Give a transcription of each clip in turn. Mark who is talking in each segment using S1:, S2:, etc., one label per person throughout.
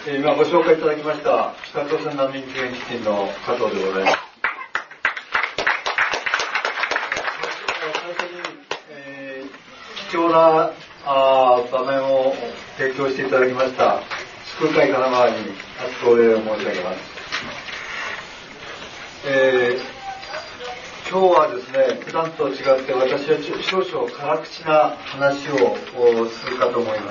S1: 今ご紹介いただきました北朝鮮難民救援基金の加藤でございます。最初に、貴重な場面を提供していただきました救う会神奈川に厚くお礼を申し上げます。今日はですね、普段と違って私は少々辛口な話をするかと思います。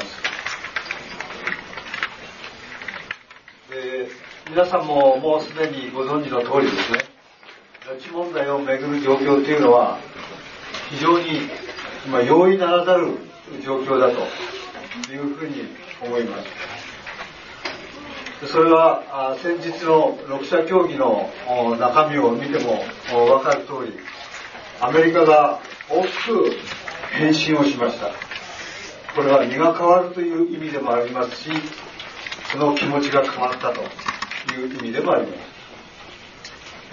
S1: 皆さんももうすでにご存知の通りですね、拉致問題をめぐる状況というのは非常に今容易ならざる状況だというふうに思います。それは先日の6者協議の中身を見ても分かる通り、アメリカが大きく返信をしました。これは身が変わるという意味でもありますし、その気持ちが変わったという意味でもあります。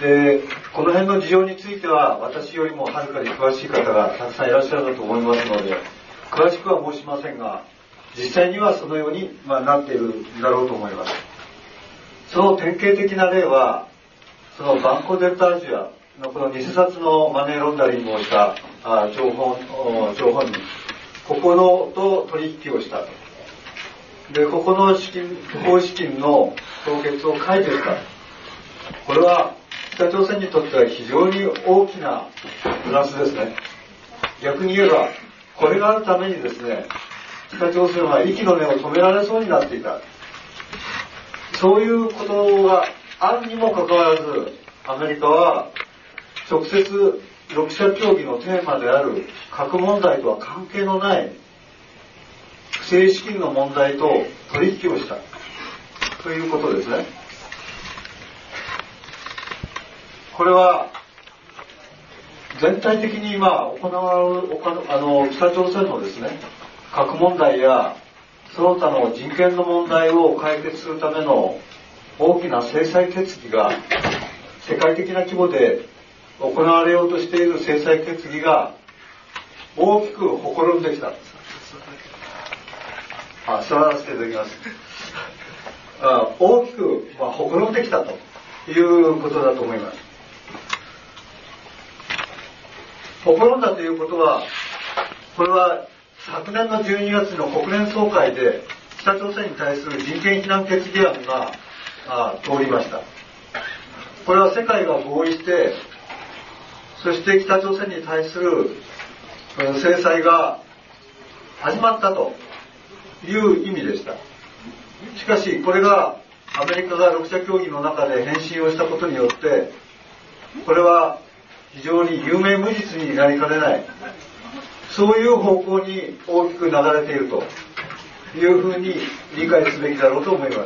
S1: で、この辺の事情については私よりもはるかに詳しい方がたくさんいらっしゃると思いますので、詳しくは申しませんが、実際にはそのようになっているんだろうと思います。その典型的な例は、そのバンコ・デルタ・アジアのこの偽札のマネーロンダリングをした張本人、ここのと取引をしたと。で、ここの不法資金の凍結を解除した。これは北朝鮮にとっては非常に大きなプラスですね。逆に言えば、これがあるためにですね、北朝鮮は息の根を止められそうになっていた。そういうことがあるにもかかわらず、アメリカは直接6者協議のテーマである核問題とは関係のない不正資金の問題と取引をしたということですね。これは全体的に今行われる北朝鮮のですね、核問題やその他の人権の問題を解決するための大きな制裁決議が、世界的な規模で行われようとしている制裁決議が大きくほころんできた。座らせていただきます。大きくほころんできたということだと思います。ほころんだということは、これは昨年の12月の国連総会で北朝鮮に対する人権非難決議案が通りました。これは世界が合意して、そして北朝鮮に対する制裁が始まったという意味でした。しかしこれがアメリカが6者協議の中で返信をしたことによって、これは非常に有名無実になりかねない、そういう方向に大きく流れているというふうに理解すべきだろうと思います。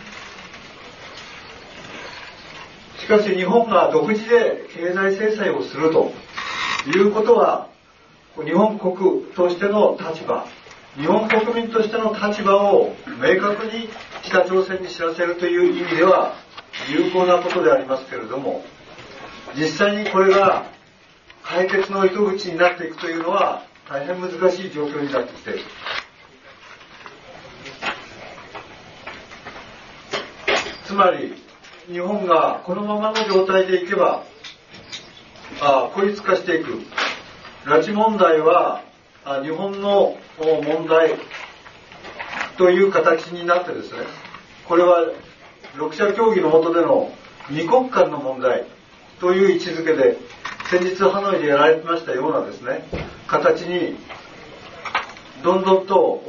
S1: しかし日本が独自で経済制裁をするということは、日本国としての立場、日本国民としての立場を明確に北朝鮮に知らせるという意味では有効なことでありますけれども、実際にこれが解決の糸口になっていくというのは大変難しい状況になってきている。つまり日本がこのままの状態でいけば孤立化していく。拉致問題は日本の問題という形になってですね、これは6者協議の下での二国間の問題という位置づけで、先日ハノイでやられてましたようなですね、形にどんどんと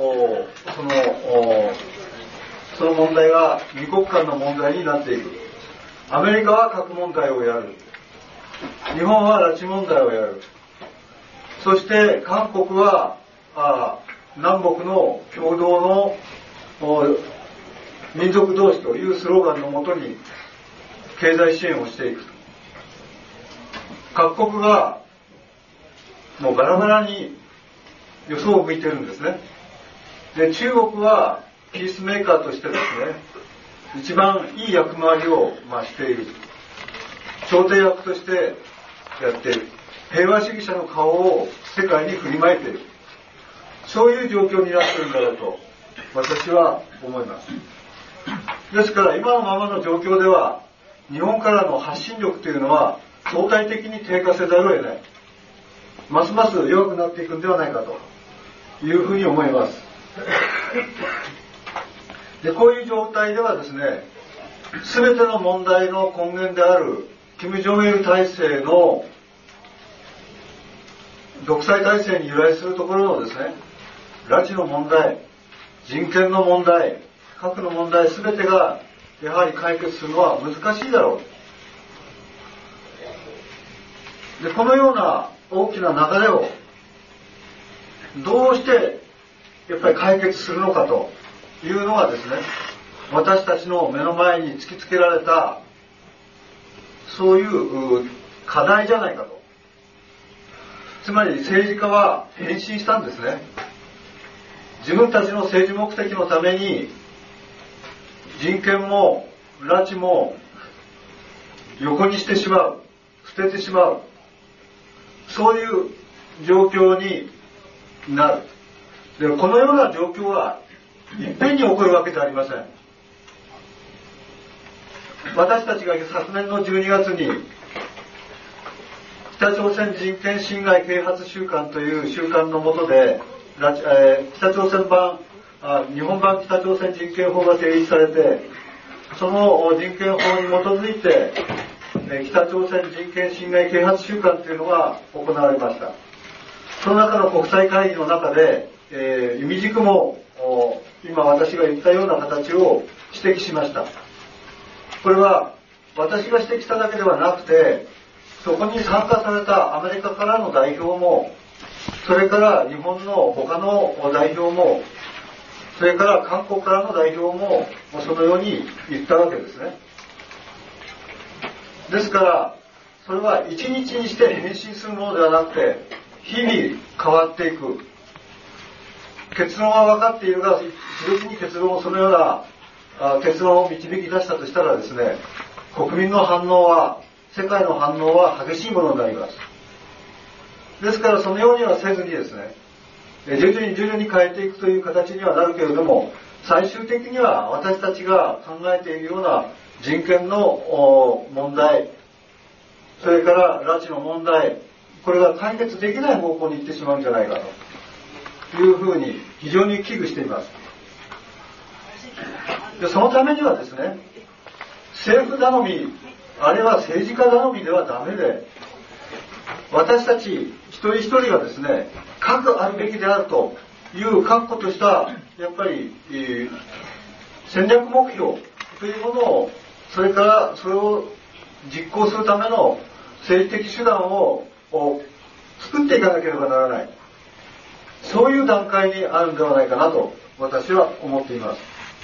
S1: その問題が二国間の問題になっていく。アメリカは核問題をやる、日本は拉致問題をやる、そして韓国は南北の共同の民族同士というスローガンのもとに経済支援をしていく。各国がもうバラバラに予想を向いているんですね。で、中国はピースメーカーとしてですね、一番いい役回りをしている。調停役としてやっている。平和主義者の顔を世界に振りまいている。そういう状況になっているんだろうと私は思います。 ですから今のままの状況では日本からの発信力というのは相対的に低下せざるを得ない、ますます弱くなっていくんではないかというふうに思います。でこういう状態ではですね、全ての問題の根源である金正日体制の独裁体制に由来するところのですね、拉致の問題、人権の問題、核の問題、全てがやはり解決するのは難しいだろう。でこのような大きな流れをどうしてやっぱり解決するのかというのがですね、私たちの目の前に突きつけられたそういう課題じゃないかと。つまり政治家は変身したんですね。自分たちの政治目的のために人権も拉致も横にしてしまう、捨ててしまう、そういう状況になる。でこのような状況はいっぺんに起こるわけではありません。私たちが昨年の12月に北朝鮮人権侵害啓発週間という週間の下で北朝鮮版日本版北朝鮮人権法が成立されて、その人権法に基づいて北朝鮮人権侵害啓発週間というのが行われました。その中の国際会議の中で、意味軸も今私が言ったような形を指摘しました。これは私が指摘しただけではなくて、そこに参加されたアメリカからの代表も、それから日本の他の代表も、それから韓国からの代表もそのように言ったわけですね。ですからそれは一日にして変身するものではなくて、日々変わっていく。結論は分かっているが、一時に結論をそのような結論を導き出したとしたらですね、国民の反応は、世界の反応は激しいものになります。ですからそのようにはせずにですね、徐々に変えていくという形にはなるけれども、最終的には私たちが考えているような人権の問題、それから拉致の問題、これが解決できない方向に行ってしまうんじゃないかというふうに非常に危惧しています。でそのためにはですね、政府頼み、あるいは政治家頼みではダメで、私たち一人一人がですね、核あるべきであるという確固としたやっぱり、戦略目標というものを、それからそれを実行するための政治的手段を作っていかなければならない、そういう段階にあるんではないかなと私は思っています。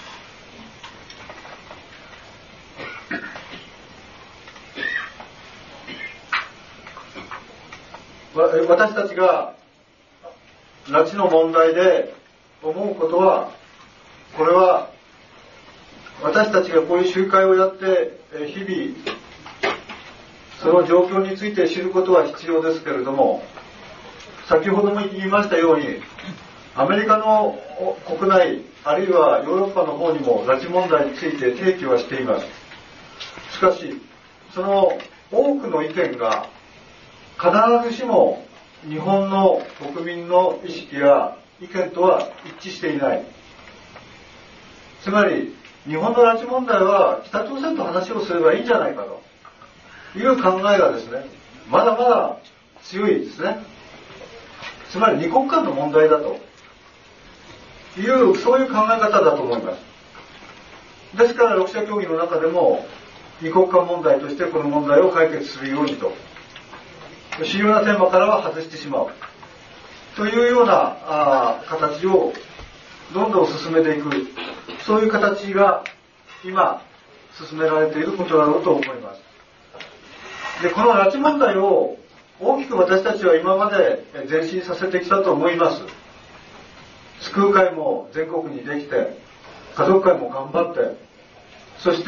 S1: 私たちが拉致の問題で思うことは、これは私たちがこういう集会をやって日々その状況について知ることは必要ですけれども、先ほども言いましたように、アメリカの国内あるいはヨーロッパの方にも拉致問題について提起はしています。しかしその多くの意見が必ずしも日本の国民の意識や意見とは一致していない。つまり日本の拉致問題は北朝鮮と話をすればいいんじゃないかという考えがですね、まだまだ強いですね。つまり二国間の問題だというそういう考え方だと思います。ですから6者協議の中でも二国間問題としてこの問題を解決するようにと、主要なテーマからは外してしまうというような形をどんどん進めていく、そういう形が今進められていることだろうと思います。でこの拉致問題を大きく私たちは今まで前進させてきたと思います。救う会も全国にできて、家族会も頑張って、そして、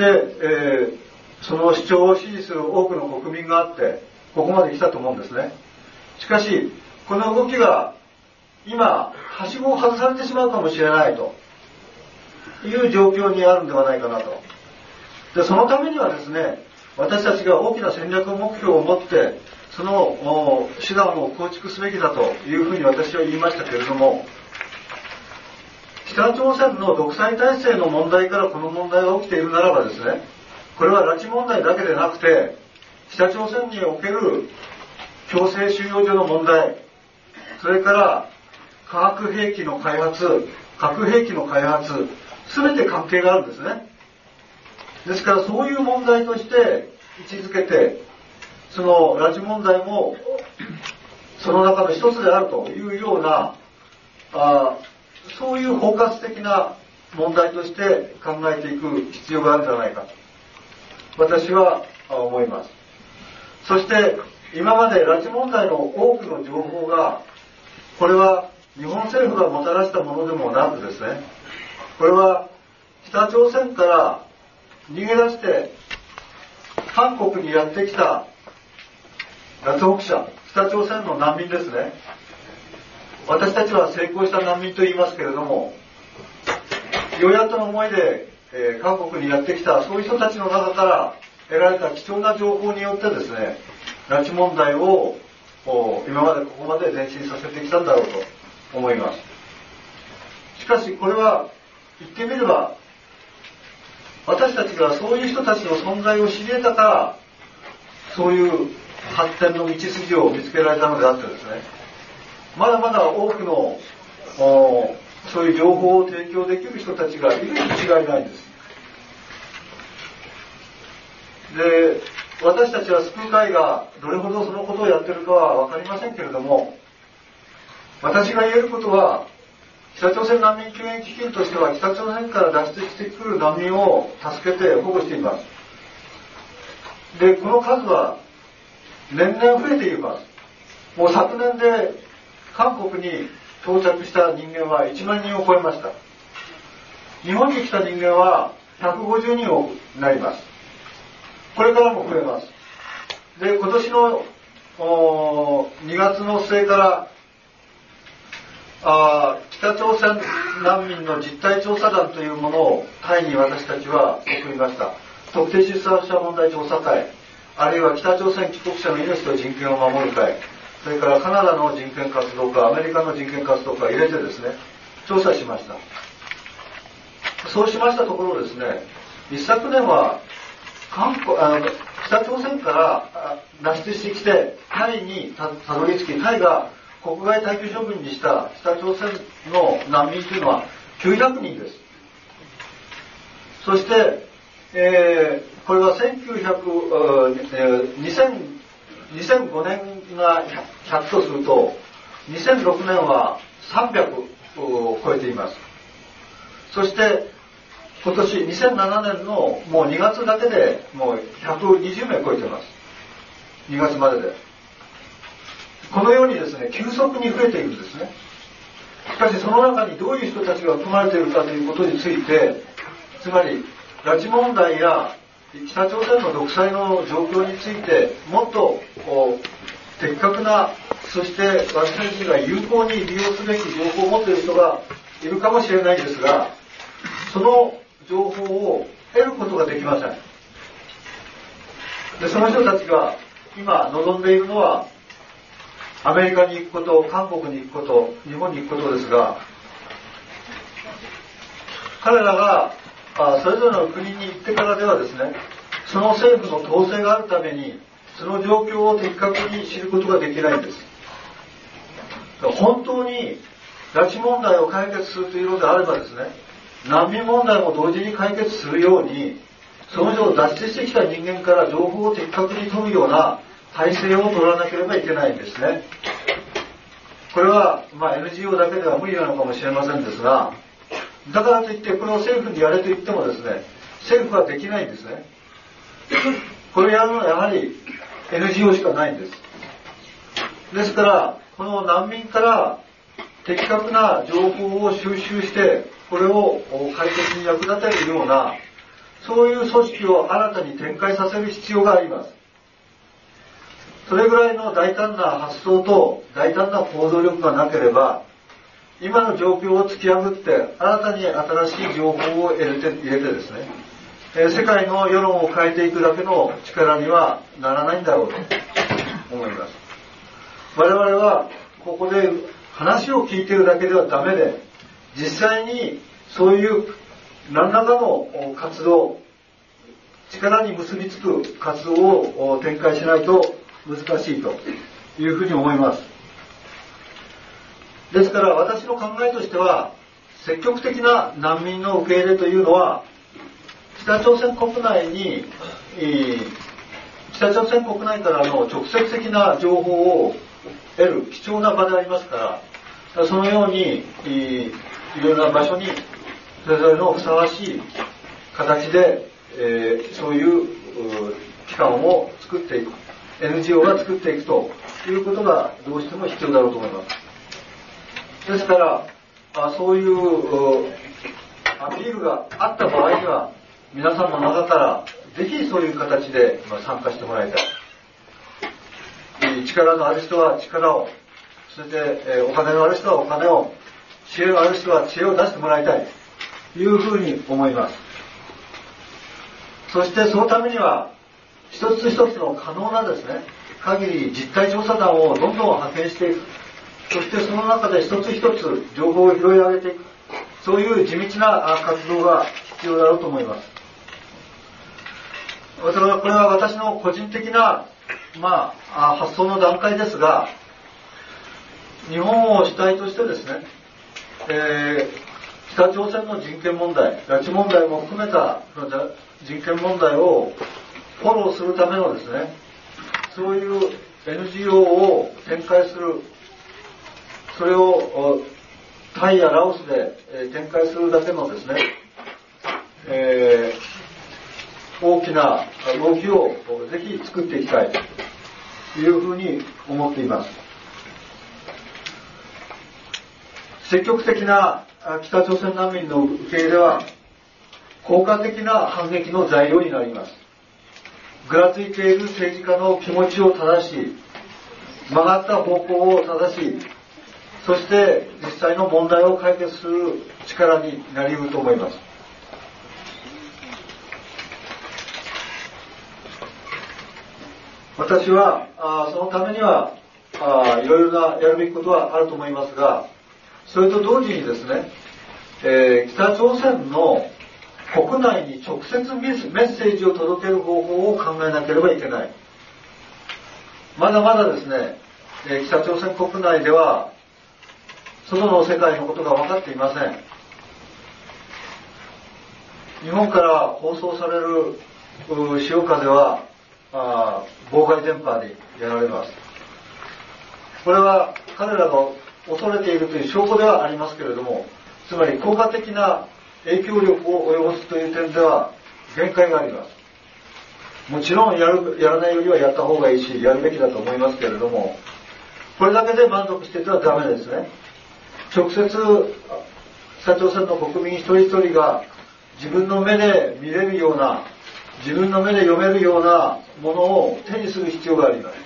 S1: その主張を支持する多くの国民があってここまで来たと思うんですね。しかしこの動きが今はしごを外されてしまうかもしれないという状況にあるんではないかなと。で、そのためにはですね、私たちが大きな戦略目標を持って、その手段を構築すべきだというふうに私は言いましたけれども、北朝鮮の独裁体制の問題からこの問題が起きているならばですね、これは拉致問題だけでなくて、北朝鮮における強制収容所の問題、それから化学兵器の開発、核兵器の開発、すべて関係があるんですね。ですからそういう問題として位置づけて、その拉致問題もその中の一つであるというような、そういう包括的な問題として考えていく必要があるんじゃないかと私は思います。そして今まで拉致問題の多くの情報が、これは日本政府がもたらしたものでもなくですね、これは北朝鮮から逃げ出して韓国にやってきた脱北者、北朝鮮の難民ですね。私たちは成功した難民と言いますけれども、与野党の思いで、韓国にやってきたそういう人たちの中から得られた貴重な情報によってですね、拉致問題を今までここまで前進させてきたんだろうと思います。しかしこれは言ってみれば、私たちがそういう人たちの存在を知り得たから、そういう発展の道筋を見つけられたのであってですね、まだまだ多くのそういう情報を提供できる人たちがいるに違いないんです。で、私たちは救う会がどれほどそのことをやってるかは分かりませんけれども、私が言えることは、北朝鮮難民救援基金としては北朝鮮から脱出してくる難民を助けて保護しています。で、この数は年々増えています。もう昨年で韓国に到着した人間は1万人を超えました。日本に来た人間は150人をなります。これからも増えます。で、今年の2月の末から北朝鮮難民の実態調査団というものをタイに私たちは送りました。特定出産者問題調査会、あるいは北朝鮮帰国者の命と人権を守る会、それからカナダの人権活動家、アメリカの人権活動家を入れてですね、調査しました。そうしましたところですね、一昨年は北朝鮮から脱出してきてタイにたどり着き、タイが国外退去処分にした北朝鮮の難民というのは900人です。そして、これは2005年が100とすると、2006年は300を超えています。そして今年2007年のもう2月だけでもう120名超えています。2月までで。このようにですね、急速に増えているんですね。しかしその中にどういう人たちが含まれているかということについて、つまり拉致問題や北朝鮮の独裁の状況についてもっと的確な、そして私たちが有効に利用すべき情報を持っている人がいるかもしれないですが、その情報を得ることができません。で、その人たちが今望んでいるのはアメリカに行くこと、韓国に行くこと、日本に行くことですが、彼らがそれぞれの国に行ってからではですね、その政府の統制があるためにその状況を的確に知ることができないんです。本当に拉致問題を解決するというのであればですね、難民問題も同時に解決するように、その人を脱出してきた人間から情報を的確に取るような体制を取らなければいけないんですね。これは、NGO だけでは無理なのかもしれませんですが、だからといってこれを政府にやれと言ってもですね、政府はできないんですね。これをやるのはやはり NGO しかないんです。ですからこの難民から的確な情報を収集して、これを解決に役立てるような、そういう組織を新たに展開させる必要があります。それぐらいの大胆な発想と大胆な行動力がなければ、 今の状況を突き破って新たに新しい情報を入れてですね、世界の世論を変えていくだけの力にはならないんだろうと思います。我々はここで話を聞いているだけではダメで、実際にそういう何らかの活動、力に結びつく活動を展開しないと難しいというふうに思います。ですから私の考えとしては、積極的な難民の受け入れというのは、北朝鮮国内からの直接的な情報を得る貴重な場でありますから、そのようにいろいろな場所にそれぞれのふさわしい形で、そういう機関を作っていく、 NGO が作っていくということがどうしても必要だろうと思います。ですからそういうアピールがあった場合には、皆さんの中からぜひそういう形で参加してもらいたい。力のある人は力を、そしてお金のある人はお金を、知恵のある人は知恵を出してもらいたいというふうに思います。そしてそのためには一つ一つの可能なですね、限り実態調査団をどんどん派遣していく。そしてその中で一つ一つ情報を拾い上げていく。そういう地道な活動が必要だろうと思います。これは私の個人的な、発想の段階ですが、日本を主体としてですね、北朝鮮の人権問題、拉致問題も含めた人権問題をフォローするためのですね、そういう NGO を展開する、それをタイやラオスで展開するだけのですね、大きな動きをぜひ作っていきたいというふうに思っています。積極的な北朝鮮難民の受け入れは効果的な反撃の材料になります。ぐらついている政治家の気持ちを正し、曲がった方向を正し、そして実際の問題を解決する力になり得ると思います。私はそのためにはいろいろなやるべきことはあると思いますが、それと同時にですね、北朝鮮の国内に直接メッセージを届ける方法を考えなければいけない。まだまだですね、北朝鮮国内では外の世界のことが分かっていません。日本から放送される潮風は妨害電波でやられます。これは彼らが恐れているという証拠ではありますけれども、つまり効果的な影響力を及ぼすという点では限界があります。もちろんやらないよりはやった方がいいし、やるべきだと思いますけれども、これだけで満足していてはダメですね。直接北朝鮮の国民一人一人が自分の目で見れるような、自分の目で読めるようなものを手にする必要があります。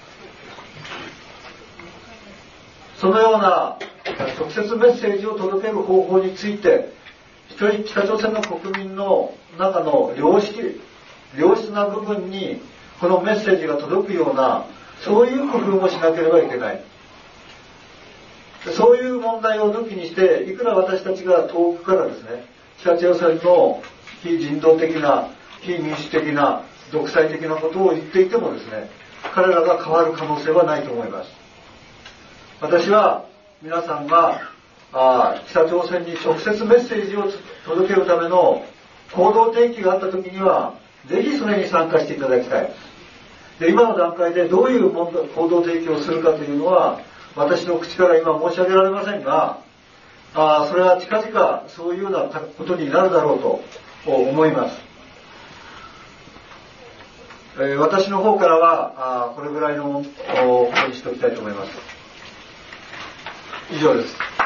S1: そのような直接メッセージを届ける方法について、北朝鮮の国民の中の良質な部分にこのメッセージが届くような、そういう工夫もしなければいけない。そういう問題を抜きにして、いくら私たちが遠くからですね、北朝鮮の非人道的な、非民主的な、独裁的なことを言っていてもですね、彼らが変わる可能性はないと思います。私は皆さんが北朝鮮に直接メッセージを届けるための行動提起があったときには、ぜひそれに参加していただきたい。で、今の段階でどういう行動提起をするかというのは、私の口から今申し上げられませんが、それは近々そういうようなことになるだろうと思います。私の方からはこれぐらいのことにしておきたいと思います。以上です。